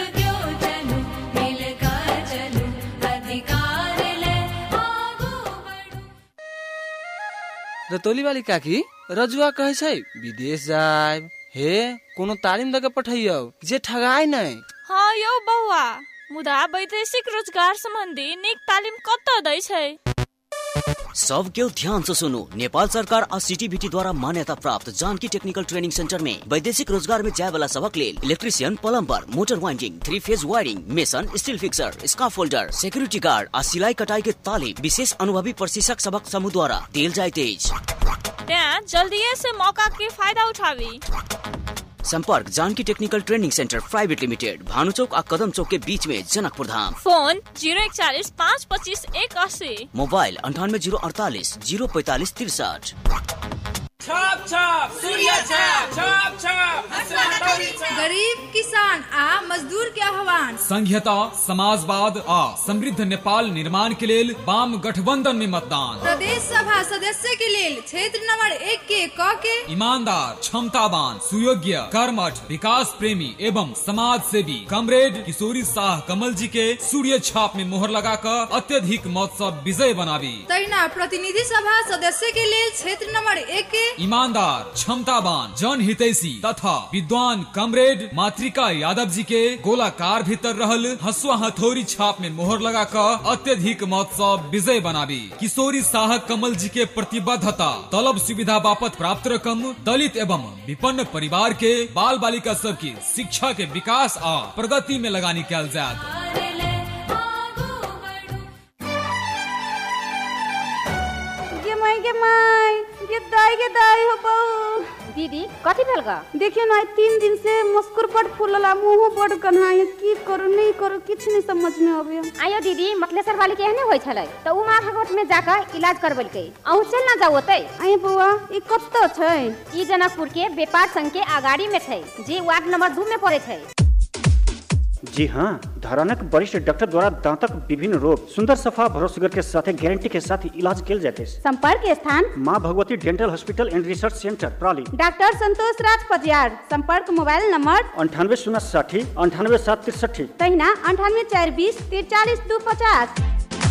रतौली वाली काकी रजुआ कहे छै विदेश जाए हे कोनो तालीम दके पठाइयो जे ठगाई नहीं। हाँ यौ बौआ, मुदा वैदेशिक रोजगार संबंधी नीक तालीम कतऽ दै छै? सबके ध्यान से सुनो, नेपाल सरकार और CTBT द्वारा मान्यता प्राप्त जानकी टेक्निकल ट्रेनिंग सेंटर में वैदेशिक रोजगार में जाए वाला सबक लेल electrician, plumber, motor winding, 3 phase wiring, mason, steel fixer, scaffolder, security guard और सिलाई कटाई के तालीम विशेष अनुभवी प्रशिक्षक सबक समूह द्वारा दिल जाए तेज। जल्दी से मौका के फायदा उठावी। संपर्क Janaki technical training centre private limited, Bhanu Chowk और कदम चौक के बीच में, जनकपुर धाम। फोन 041 525 180। मोबाइल 98 048 045 63। छाप छाप सूर्य छाप, छाप छाप गरीब किसान आ मजदूर के आह्वान, संघीयता, समाजवाद आ समृद्ध नेपाल निर्माण के लेल वाम गठबंधन में मतदान। प्रदेश सभा सदस्य के लेल क्षेत्र नंबर 1 के क के ईमानदार, क्षमतावान, सुयोग्य, कर्मठ, विकास प्रेमी एवं समाज सेवी कमरेड किशोरी शाह कमल जी के सूर्य छाप में मोहर लगाकर अत्यधिक मत से विजय बनावी। तैना प्रतिनिधि सभा सदस्य के लेल क्षेत्र नंबर 1 के ईमानदार, क्षमतावान, जन हितैषी तथा विद्वान कमरेड मातृका यादव जी के गोलाकार भीतर रहल हसुआ हथौड़ी छाप में मोहर लगाकर अत्यधिक मत से विजय बनावी। किशोरी शाह कमल जी के प्रतिबद्धता तलब सुविधा बापत प्राप्त रकम दलित एवं विपन्न परिवार के बाल बालिका सब की शिक्षा के विकास आ प्रगति में लगानी कैल जाए। गे दाई हो बहू। दीदी कथी भेल गा? देखियो ना 3 दिन से मुस्कुर बड़ फूलला, मुंह बड़ कन्हाई, की करू नहीं करू किछ नहीं समझ में आवे। आयो दीदी मतलेसर वाली के एहने होय छलै त उ मां भगवत में जाकर इलाज करबलकै। अहू चल ना जाओ ओतै। आइ बुआ ई कत्तो छै? ई जनकपुर के व्यापार संघ के आगाड़ी में छै, जे वार्ड नंबर 2 में पड़े छै। जी हाँ, धरानक वरिष्ठ डॉक्टर द्वारा दांतक विभिन्न रोग सुंदर सफा भरोसेगर के साथ गारंटी के साथ इलाज किया जाते हैं। संपर्क स्थान Maa Bhagwati dental hospital and research centre प्राली। डॉक्टर संतोष राज पजियार। संपर्क मोबाइल नंबर 98 060 98 763। तहिना 98 420 43 250।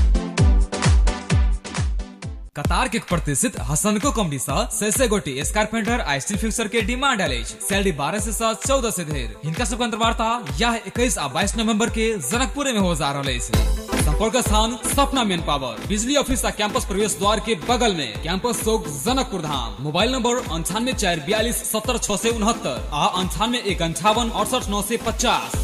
कतार के प्रतिष्ठित हसनको कंपनी से गोटी स्कारपेंटर आ स्टील फिक्सर के डिमांड आले। सैलरी 12 से 14 से धेर। हिनका सब अंतर्वार्ता यह 21 आ 22 नवंबर के जनकपुर में हो जा रहा है। संपर्क स्थान सपना मेन पावर, बिजली ऑफिस का कैंपस प्रवेश द्वार के बगल में, campus Chowk Janakpur Dham. Mobile number 9842470669 आ 9815588950।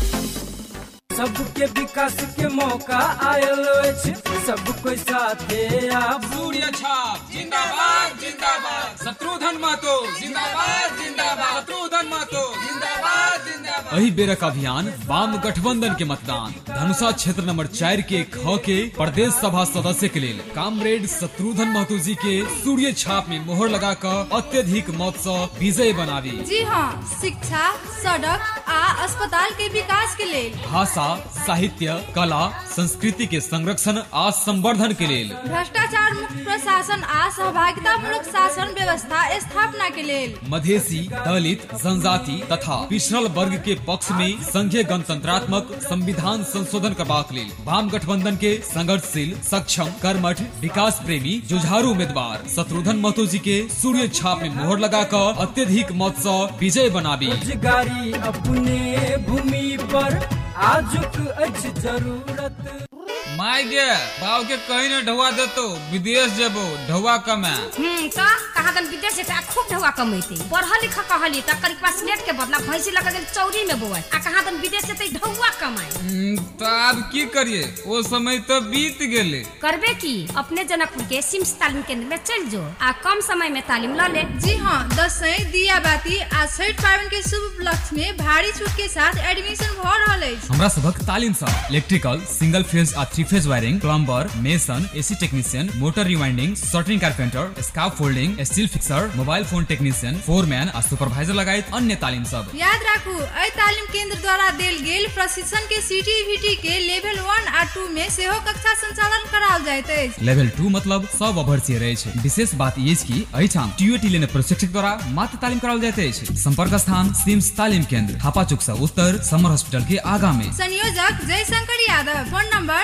सबके विकास के मौका आयल अछि, सब कोई साथे आप। सूर्य छाप जिंदाबाद जिंदाबाद, शत्रुघ्न महतो जिंदाबाद जिंदाबाद, शत्रुघ्न महतो जिंदाबाद जिंदाबाद। एही बेरक अभियान वाम गठबंधन के मतदान धनुषा क्षेत्र नंबर 4 के ख के प्रदेश सभा सदस्य के लिए कामरेड शत्रुघ्न महतो जी के सूर्य छाप में मोहर लगाकर अत्यधिक मत से विजय बनावी। जी हाँ, शिक्षा, सड़क आ अस्पताल के विकास के लिए, भाषा, साहित्य, कला, संस्कृति के संरक्षण आ संवर्धन के लिए, भ्रष्टाचार मुक्त प्रशासन आ सहभागिता मूलक शासन व्यवस्था स्थापना के लिए, मधेसी, दलित, जनजाति तथा पिछड़ल वर्ग के पक्ष में संघीय गणतंत्रात्मक संविधान संशोधन करबाक लेल वाम गठबंधन के संघर्षशील, सक्षम, कर्मठ, विकास प्रेमी, जुझारू उम्मीदवार शत्रुघ्न महतो जी के सूर्य छाप में मोहर लगाकर अत्यधिक मत से विजय बनावी। रोजगारी अपने भूमि पर आजुक अछि जरूरत। माय गे बाव के कहीं न ढवा देतो, विदेश जेबो ढवा कमा। का कहादन विदेश से खूब ढवा कमाइते, पढ़ा लिखा कहली त करी पास नेट के बदला भैंसी लगा के चौरी में बोए आ कहादन विदेश से ढवा कमाए। तो अब की करिए, वो समय तो बीत गेले। करबे की अपने जनकपुर के सिम्स तालीम केंद्र में चल जो आ कम समय में तालीम ल ले। जी हाँ, दसैं, दिया बाती आ छठ पावन के शुभ उपलक्ष्य में भारी छूट के साथ एडमिशन भ रहल अछि। हमरा सबक तालीम सा इलेक्ट्रिकल, सिंगल फेज आ 3 phase wiring, plumber, mason, AC technician, motor rewinding, shuttering carpenter, scaffolding, steel fixer, mobile phone technician, foreman आ सुपरवाइजर लगायत अन्य तालीम सब। याद राखू, एहि तालीम केंद्र द्वारा देल गेल प्रशिक्षण के सीटीवीटी के लेवल 1 आ 2 में सेहो कक्षा संचालन कराओल जाइत अछि। लेवल 2 मतलब सब अभर्ती रहे छै। विशेष बात ये कि एहिठाम टीयूटी लेने प्रशिक्षक द्वारा मात्र तालीम कराओल जाइत अछि। संपर्क स्थान सिम्स तालीम केंद्र, हापा चौक से उत्तर, समर हॉस्पिटल के आगा में। संयोजक जयशंकर यादव। फोन नंबर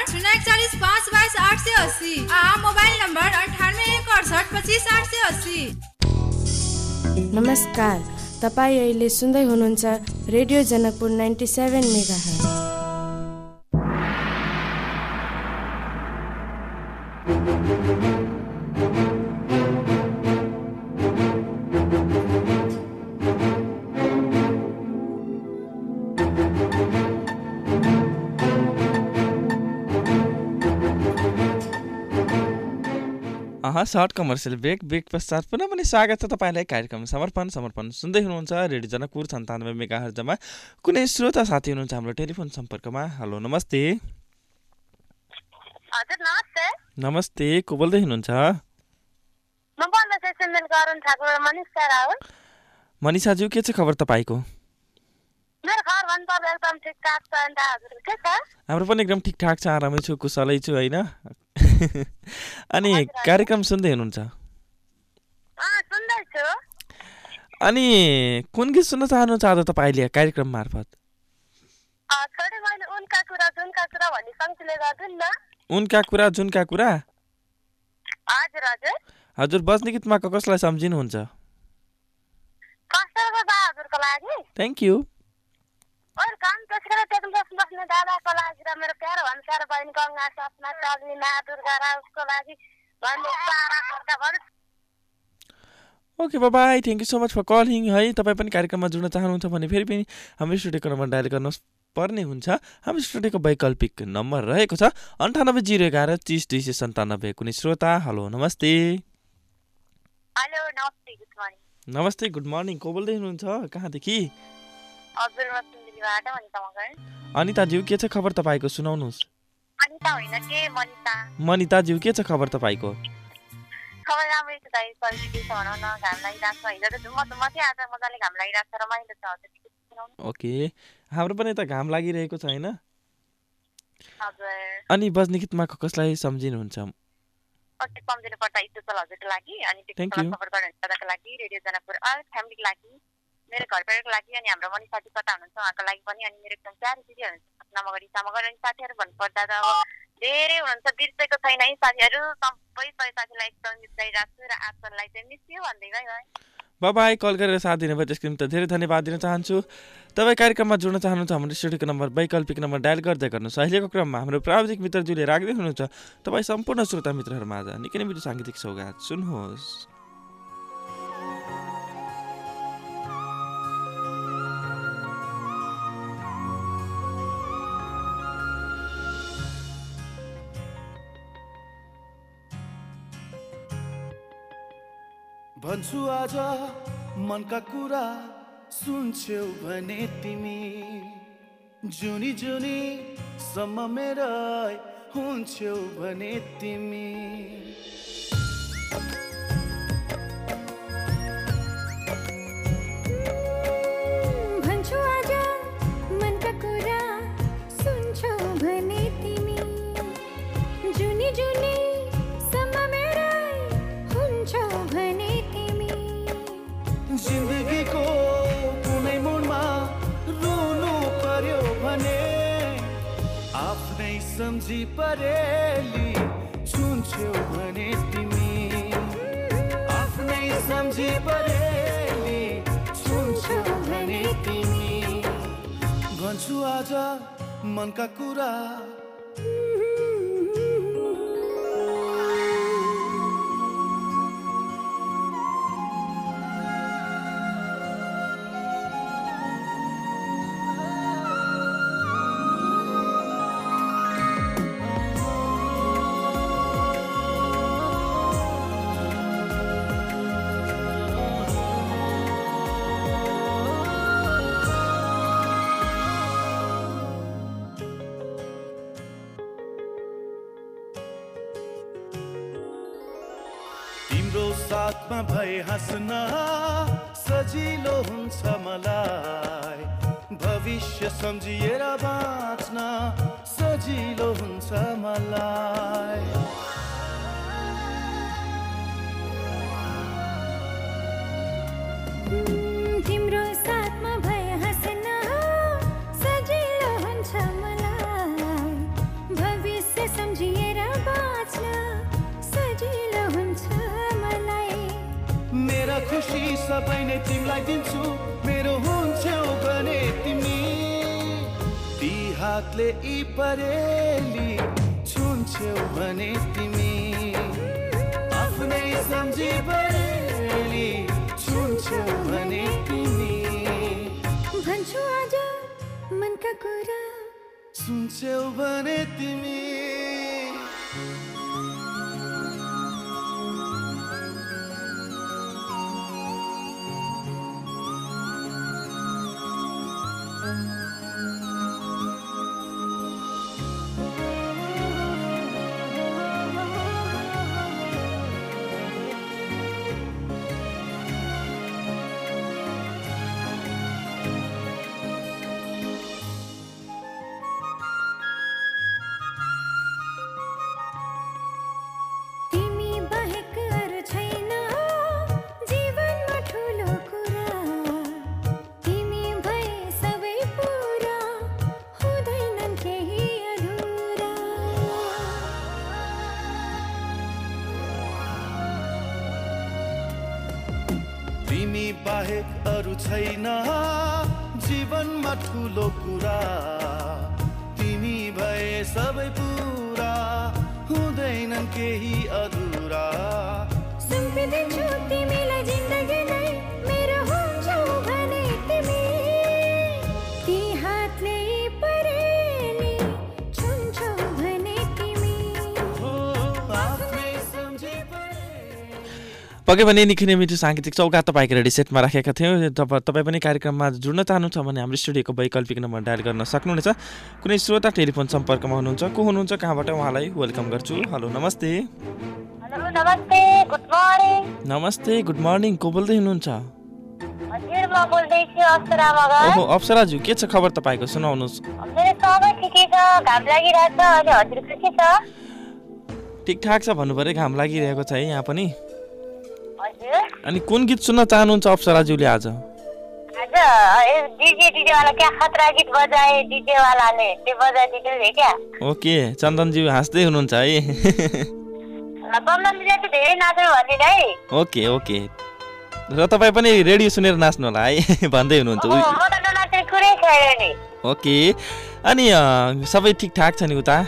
0414522 880 आ मोबाइल नंबर 9861625880। नमस्कार, तपाईँ अहिले सुन्दै हुनुहुन्छ radio Janakpur 97 megahertz. Short commercial break पश्चात पुनः पनि स्वागत छ तपाईँलाई कार्यक्रम समर्पण सुन्दै हुनुहुन्छ रेडियो जनकपुर 97 मेगाहर्जमा। कुनै श्रोता साथी हुनुहुन्छ हाम्रो टेलिफोन सम्पर्कमा। हेलो, नमस्ते। हजुर नमस्ते। नमस्ते, को बोल्दै हुनुहुन्छ? म बोल्दै छु सिमलकरण ठाकुर मनिषा राउत। मनिषाज्यू, के छ खबर तपाईँको? मेरो खबर भन्नुपर्दा एकदम ठिकठाक छ। अन्त हजुर के छ? हाम्रो पनि एकदम ठिकठाक छ, आरामै छु, कुशलै छु हैन। अनि कार्यक्रम सुन्दै हुनुहुन्छ? सुन्दै छु। अनि कुन गीत सुन्न चाहनुहुन्छ आज तपाईँले कार्यक्रम मार्फत? छोडे मैले उनका कुरा जुनका कुरा भन्ने सँगसँगै गर्दिन न। उनका कुरा जुनका कुरा? हजुर हजुर। हजुर, बज्ने गीतमा कसलाई सम्झिनुहुन्छ? कष्टको बा हजुरको लागि। Thank you. वेलकम। त्यसैले टेक्निकल बस्ने दादाको लागि र मेरो प्यारो भन्सार बहिनी गङ्गा सपना चल्मिना दुर्गा राउतको लागि भन्ने सारा खर्च। Okay, bye, thank you so much for calling है। तपाईँ पनि कार्यक्रममा जुड्न चाहनुहुन्छ भने फेरि पनि हाम्रो स्टुडियोको नम्बर डायल गर्नु पर्ने हुन्छ। हाम्रो स्टुडियोको वैकल्पिक नम्बर रहेको छ 9801 30 297। कुनै श्रोता? हेलो, नमस्ते। हेलो, नमस्ते, गुड मर्निङ। नमस्ते, गुड मर्निङ। को बोल्दै हुनुहुन्छ? कहाँदेखि? हजुर, म सिन्धुलीबाट भनिसमगर। अनिताज्यू, के छ खबर तपाईँको? सुनाउनुहोस्। अनिता होइन के, मनिता। मनिताज्यू, के छ खबर तपाईँको? खबर राम्रै छ दाइ, परिस्थिति छ भनौँ न। घाम लागिरहेको छ, हिजो त म चाहिँ आज मजाले घाम लागिरहेको छ, रमाइलो छ। हजुर ओके, हाम्रो पनि त घाम लागिरहेको छ हैन? हजुर। अनि बज्ने गीतमा कसलाई सम्झिनुहुन्छ? अति सम्झिनु पर्छ स्पेशल हजुरको लागि, अनि टेक्निकल सपोर्ट गर्नुहुन्छ दादाको लागि, रेडियो जनकपुर अल फ्यामिलीको लागि, मेरो घर परिवारको लागि, अनि हाम्रो मनी साथी कता हुनुहुन्छ उहाँको लागि पनि, अनि मेरो एकदम प्यारी दिदी हुनुहुन्छ नमगढी सामगर। अनि साथीहरू भन्नुपर्दा त अब धेरै हुनुहुन्छ, बिर्सेको छैन है साथीहरू। सबै साथीलाई एकदम मिस गरिरहेको छु र आजकललाई चाहिँ मिस यु भन्दै गयो है। बाबाई कल गरेर साथ दिनुभयो त्यसको निम्ति धेरै धन्यवाद दिन चाहन्छु। तपाईँ कार्यक्रममा जोड्न चाहनुहुन्छ हाम्रो स्टुडियोको नम्बर वैकल्पिक नम्बर डायल गर्दै गर्नुहोस्। अहिलेको क्रममा हाम्रो प्राविधिक मित्रज्यूले राख्दै हुनुहुन्छ तपाईँ सम्पूर्ण श्रोता मित्रहरूमा आज निकै नै मिठो साङ्गीतिक सौगात सुन्नुहोस्। भन्छु आज मनका कुरा सुन्छौ भने तिमी जुनी जुनी सम्म मेरै हुन्छौ भने तिमी भन्छु आज मनका कुरा सुन्छौ भने तिमी जुनी जुनी सम्म मेरै हुन्छौ भने जिन्दगीको कुनै मोडमा रुनु पर्यो भने आफ्नै सम्झी परेली छुन्छौ भने तिमी आफ्नै सम्झी परेली छुन्छौ भने तिमी भन्छु आज मनका कुरा साथमा भए हाँस्न सजिलो हुन्छ मलाई भविष्य सम्झिएर बाँच्न सजिलो हुन्छ मलाई तिम्रो साथमा भए हाँस्न सजिलो हुन्छ मलाई भविष्य सम्झिएर बाँच्न सजिलो हुन्छ मेरा खुसी सबै नै तिमीलाई दिन्छु मेरो हुन्छौ भने तिमी ती हातले यी परेली छुन्छौ भने तिमी आफ्नै सम्झी परेली छुन्छौ भने तिमी भन्छु आज मनका कुरा सुन्छौ भने तिमी बाहेक अरू छैन जीवनमा ठुलो कुरा तिमी भए सबै पुरा हुँदैनन् केही अधुरा सुम्पिदिन्छु तिमीलाई जिन्दगी नै मेरो हुन्छौ भने तिमी ती हातले परेली छुन्छौ भने तिमी आफ्नै सम्झी पक्कै पनि निकै नै मिठो साङ्गीतिक चौकात तपाईँको रेडी सेटमा राखेका थियौँ। तपाईँ पनि कार्यक्रममा जुड्न चाहनुहुन्छ भने हाम्रो स्टुडियोको वैकल्पिक नम्बर डायल गर्न सक्नुहुनेछ। कुनै श्रोता टेलिफोन सम्पर्कमा हुनुहुन्छ को हुनुहुन्छ कहाँबाट उहाँलाई वेलकम गर्छु। हेलो नमस्ते। हेलो नमस्ते गुड मर्निङ। नमस्ते गुड मर्निङ को बोल्दै हुनुहुन्छ? हजुर म बोल्दैछु अप्सरा मगर। ओहो अप्सराज्यू के छ खबर तपाईँको सुनाउनुहोस्। मेरो सबै ठिकै छ घाम लागिरहेछ अनि हजुरको के छ? ठिकठाक छ भन्नु पर्यो घाम लागिरहेको छ है यहाँ पनि। हजुर अनि कुन गीत सुन्न चाहनुहुन्छ अप्सराज्यूले आज? डीजे वाला क्या खतरा गीत बजाए डीजे वालाले त्यो बजाइदिनु रे क्या। ओके चन्दनज्यू हाँस्दै हुनुहुन्छ है। बमलमले चाहिँ धेरै नाच्नु भन्ने है। ओके ओके र तपाईँ पनि रेडियो सुनेर नाच्नु होला है भन्दै हुनुहुन्छ ओके अनि सबै ठिकठाक छ नि उता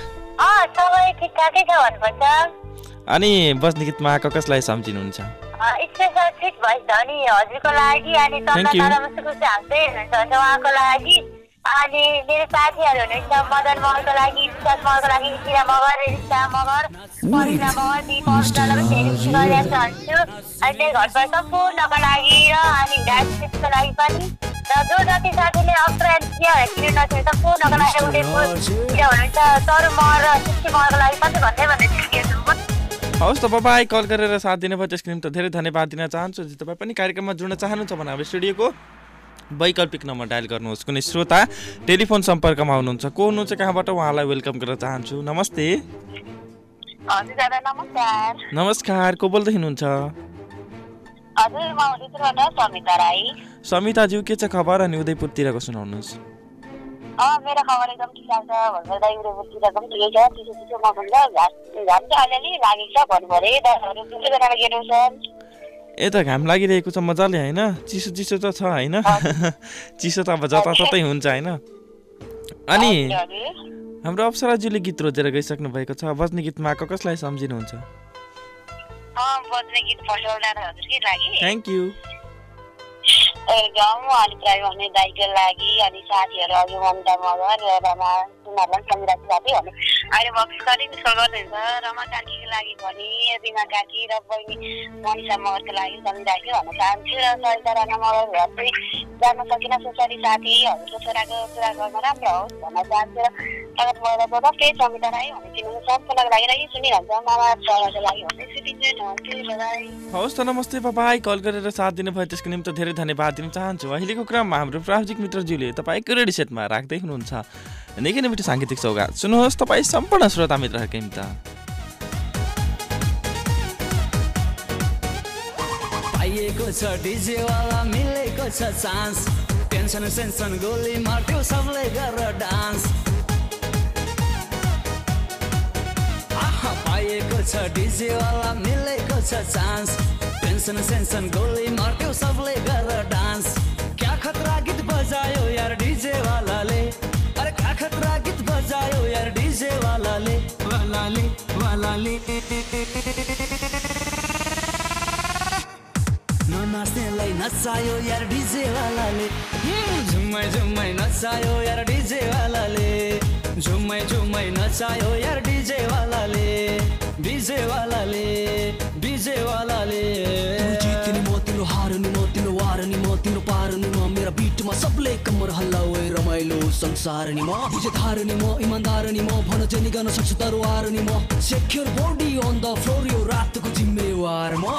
अनि बस्ने गीतमा कसलाई सम्झिनुहुन्छ स्पेशल ट्रिट भइस नि हजुरको लागि अनि उहाँको लागि अनि मेरो साथीहरू हुनुहुन्छ मदन मगरको लागि विशास मगरको लागि इन्दिरा मगर रिस्ता मगर परिना मगर चाहन्छु अनि घरबाट सम्पूर्णको लागि र अनि डान्सको लागि पनि र जो जति साथीले अप्रेन्टियर नथे सम्पूर्णको लागि हुनुहुन्छ तरु मगर र सिक्की मगरको लागि पनि भन्दै हवस् त बाबाई कल गरेर साथ दिनुभयो त्यसको निम्ति धेरै धन्यवाद दिन चाहन्छु यदि तपाईँ पनि कार्यक्रममा जुड्न चाहनुहुन्छ भने अब स्टुडियोको वैकल्पिक नम्बर डायल गर्नुहोस् कुनै श्रोता टेलिफोन सम्पर्कमा हुनुहुन्छ को हुनुहुन्छ कहाँबाट उहाँलाई वेलकम गर्न चाहन्छु नमस्ते नमस्कार को बोल्दै हुनुहुन्छ समिताज्यू के छ खबर अनि उदयपुरतिरको सुनाउनुहोस् मेरो खबर एकदम ठिक छ भन्दा उदयपुरतिरको पनि ठिकै छ चिसो मौसम छ घाम चाहिँ अलिअलि लागेको छ भन्नु पऱ्यो दसहरू दुईजना गेटो छ यता घाम लागिरहेको छ मजाले होइन चिसो चिसो त छ होइन चिसो त अब जताततै हुन्छ होइन अनि हाम्रो अप्सराज्यूले गीत रोजेर गइसक्नु भएको छ बज्ने गीतमा कसलाई सम्झिनुहुन्छ थ्याङ्क यू गाउँ अलिक भन्ने दाइको लागि अनि साथीहरू अघि ममता मगर रमा उनीहरूलाई सम्झिरहेको साथी भन्नु अहिले भर्खरै मिसकल गर्नुहुन्छ रमा काकीको लागि भने रिमा काकी र बहिनी मनिषा मगरको लागि सम्झिरहेको भन्न चाहन्छु र सरिता राणा मगर घर चाहिँ जान सकिन सुसरी साथीहरूको छोराको कुरा गर्न राम्रो होस् भन्न चाहन्छु र स्वागत भएर जस्तै समिता राई भन्ने चिन्नु सम्पूर्णको लागि र सुनिरहन्छ मामा छोराको लागि भन्ने हवस् त नमस्ते बाबाई कल गरेर साथ दिनुभयो त्यसको निम्ति धेरै धन्यवाद दिन चाहन्छु अहिलेको क्रममा हाम्रो प्राविधिक मित्रज्यूले तपाईँको रेडी सेटमा राख्दै हुनुहुन्छ निकै नै मिठो साङ्गीतिक सौगात सुन्नुहोस् तपाईँ सम्पूर्ण श्रोता मित्रहरूको निम्ति पाइएको छ डीजे वाला मिलेको छ चान्स टेन्सन सेन्सन गोली मार्ट्यो सबले गरेर डान्स पाइएको छ डीजे वाला मिलेको छ चान्स टेन्सन सेन्सन गोली मार्ट्यो सबले गरेर डान्स क्या खतरा गीत बजायो यार डीजे वालाले अरे क्या खतरा गीत बजायो यार डीजे वालाले वालाले वालाले ननाच्नेलाई नचायो यार डीजे वालाले झुम्मै झुम्मै नचायो यार डीजे वालाले झुम्मै झुम्मै नचायो यार डीजे वालाले डीजे वालाले डीजे वालाले जित्ने म तिम्रो हार्ने म तिम्रो वार्ने म तिम्रो पार्ने म मेरा बिटमा सबले कम्मर हल्लाए रमाइलो संसार नि म डीजे धार्ने म इमानदार नि म भन जेनी गर्न सक्छु तरवार नि म secure body on the floor यो रातको जिम्मेवार म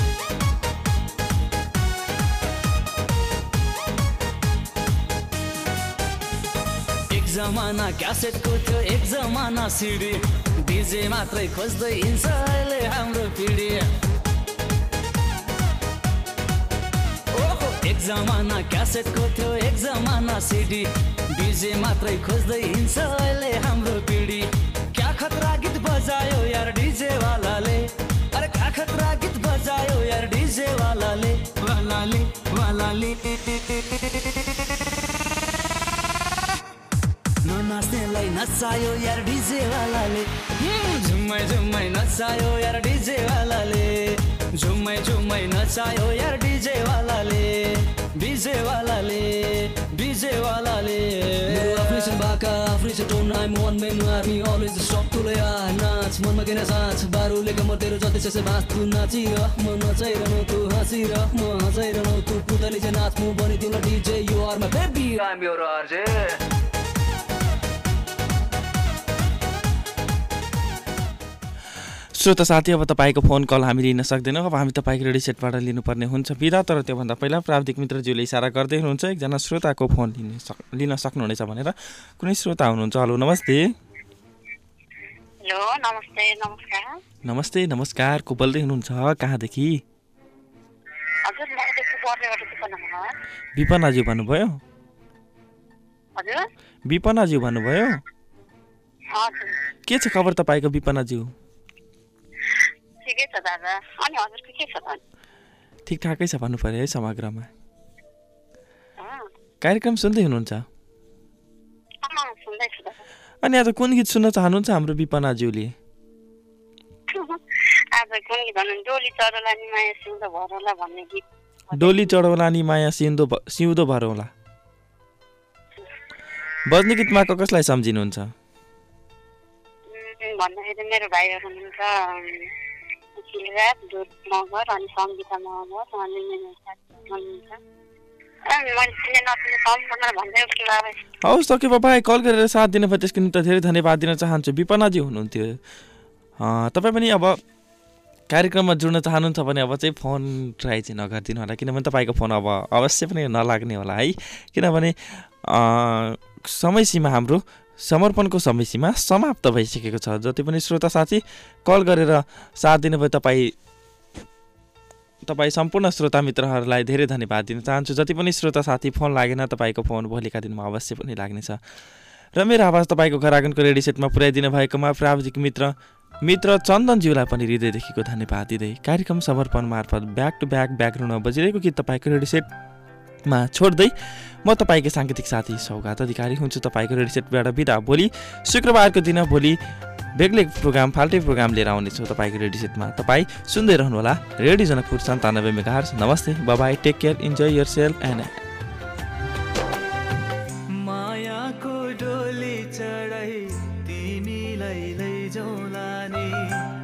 जमाना क्यासेटको थियो एक जमाना सिडी डीजे मात्रै खोज्दै हिँड्छ अहिले हाम्रो पिँढी एक जमाना क्यासेटको थियो एक जमाना सिडी डीजे मात्रै खोज्दै हिँड्छ अहिले हाम्रो पिँढी क्या खतरा गीत बजायो यार डीजे वालाले अरे क्या खतरा गीत बजायो यार डीजे वालाले वालाले वालाले ननाच्नेलाई नचायो यार डीजे वालाले झुम्मै झुम्मै नचायो यार डीजे वालाले झुम्मै झुम्मै नचायो यार डीजे वालाले डीजे वालाले डीजे वालाले मेरो आफ्नै छ बाका आफ्नै छ tone I'm one man army always stop to ले नाच मनमा किन साथ बारुले कमर तेरो जति छ बास तु नाचिर म नचाइरहनु तु हाँसिर म हँसाइरहनु तु पुतली चाहिँ नाच म बनि तिम्रो DJ you are my baby I am your RJ श्रोता साथी अब तपाईँको फोन कल हामी लिन सक्दैनौँ अब हामी तपाईँको रेडी सेटबाट लिनुपर्ने हुन्छ बिदा तर त्योभन्दा पहिला प्राविधिक मित्रज्यूले इसारा गर्दै हुनुहुन्छ एकजना श्रोताको फोन लिन सक्नुहुनेछ भनेर कुनै श्रोता हुनुहुन्छ हेलो नमस्ते हेलो नमस्ते नमस्कार नमस्ते नमस्कार को बोल्दै हुनुहुन्छ कहाँदेखि हजुर म विपनाज्यू भन्नुभयो हजुर विपनाज्यू भन्नुभयो के छ खबर तपाईँको विपनाज्यू ठिकै छ दादा अनि हजुरको के छ त ठिकठाकै छ भन्नु पर्यो है समग्रमा। कार्यक्रम सुन्दै हुनुहुन्छ? अनि आज कुन गीत सुन्न चाहनुहुन्छ हाम्रो विपनाज्यूले? डोली चढौला नि माया सिउँदो भरौला बज्ने गीतमा कसलाई सम्झिनुहुन्छ? मेरो भाइहरू हुनुहुन्छ मगर अनि सङ्गीता मगर अनि मेरो साथी हुनुहुन्छ। हवस् सके बाबा कल गरेर साथ दिनुभयो त्यसको निम्ति धेरै धन्यवाद दिन चाहन्छु। विपनाजी हुनुहुन्थ्यो तपाईँ पनि अब कार्यक्रममा जुड्न चाहनुहुन्छ भने अब चाहिँ फोन ट्राई चाहिँ नगरिदिनु होला किनभने तपाईँको फोन अब अवश्य पनि नलाग्ने होला है किनभने समय सीमा हाम्रो समर्पणको समय सीमा समाप्त भइसकेको छ। जति पनि श्रोता साथी कल गरेर साथ दिनुभयो तपाईँ सम्पूर्ण श्रोता मित्रहरूलाई धेरै धन्यवाद दिन चाहन्छु। जति पनि श्रोता साथी फोन लागेन तपाईँको फोन भोलिका दिनमा अवश्य पनि लाग्नेछ र मेरो आवाज तपाईँको घर आँगनको रेडियो सेटमा पुर्याइदिनु भएकोमा प्राविधिक मित्र चन्दनज्यूलाई पनि हृदयदेखिको धन्यवाद दिँदै कार्यक्रम समर्पण मार्फत ब्याक टु ब्याक ब्याकग्राउन्डमा बजिरहेको गीत तपाईँको रेडियो सेटमा छोड्दै म तपाईँको साङ्गीतिक साथी सौगात अधिकारी हुन्छु। तपाईँको रेडियो सेटबाट बिदा। भोलि शुक्रबारको दिन भोलि बेग्लै प्रोग्राम फाल्टै प्रोग्राम लिएर आउनेछु तपाईँको रेडियो सेटमा। तपाईँ सुन्दै रहनुहोला रेडियो जनकपुर 97 मेगाहर्ज। नमस्ते, bye bye, take care, enjoy yourself and मायाको डोली चढाई तिमीलाई लैजाउला नि